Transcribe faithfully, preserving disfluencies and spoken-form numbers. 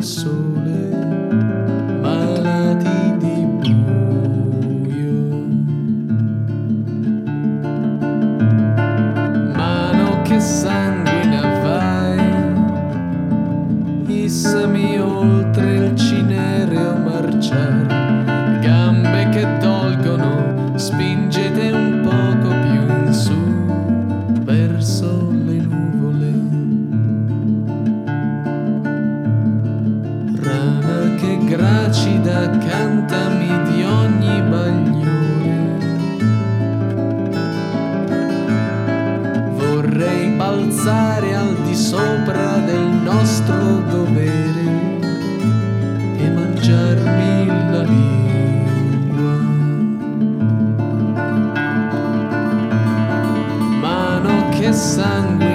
al sole, malati di buio. Mano che sanguina vai, issami oltre il cinereo marciare, gambe che dolgono, spingete un poco più in su, verso le nuvole. Rana che gracida, cantami di ogni bagliore. Vorrei balzare al di sopra del nostro dovere e mangiarmi la lingua. Mano che sangue